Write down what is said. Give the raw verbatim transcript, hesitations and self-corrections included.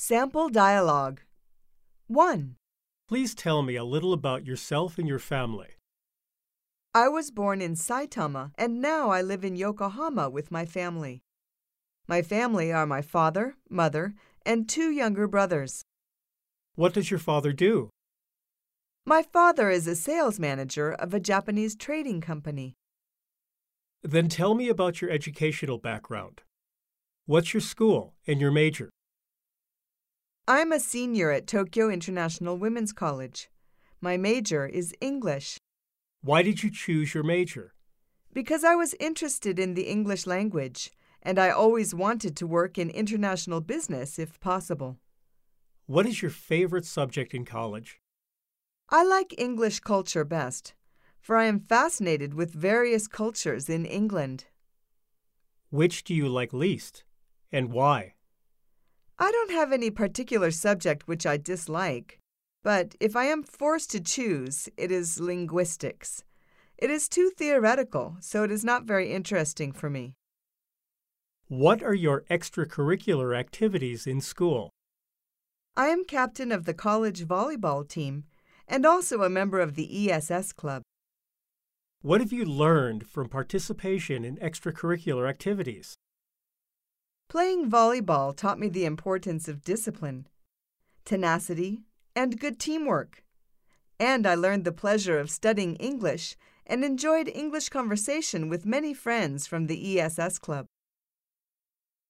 Sample dialogue. one. Please tell me a little about yourself and your family. I was born in Saitama and now I live in Yokohama with my family. My family are my father, mother, and two younger brothers. What does your father do? My father is a sales manager of a Japanese trading company. Then tell me about your educational background. What's your school and your major? I'm a senior at Tokyo International Women's College. My major is English. Why did you choose your major? Because I was interested in the English language, and I always wanted to work in international business if possible. What is your favorite subject in college? I like English culture best, for I am fascinated with various cultures in England. Which do you like least, and why? I don't have any particular subject which I dislike, but if I am forced to choose, it is linguistics. It is too theoretical, so it is not very interesting for me. What are your extracurricular activities in school? I am captain of the college volleyball team and also a member of the E S S club. What have you learned from participation in extracurricular activities? Playing volleyball taught me the importance of discipline, tenacity, and good teamwork. And I learned the pleasure of studying English and enjoyed English conversation with many friends from the E S S club.